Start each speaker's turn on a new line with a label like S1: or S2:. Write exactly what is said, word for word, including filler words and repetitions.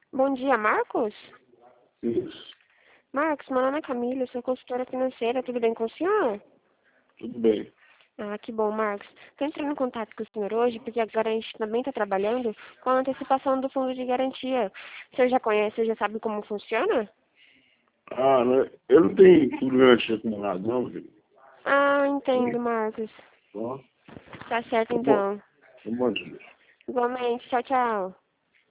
S1: Bom dia, Marcos?
S2: Isso,
S1: Marcos, meu nome é Camila, eu sou consultora financeira, tudo bem com o senhor?
S2: tudo bem.
S1: Ah, que bom, Marcos. Estou entrando em contato com o senhor hoje porque agora a gente também está trabalhando com a antecipação do fundo de garantia. O senhor já conhece, o senhor já sabe como funciona?
S2: Ah, né? Eu não tenho tudo antes acumulado, não, filho.
S1: Ah, entendo,
S2: Sim.
S1: Marcos.
S2: Ó,
S1: Tá certo
S2: tá bom.
S1: então.
S2: Tá bom, Júlio.
S1: Igualmente, tchau, tchau.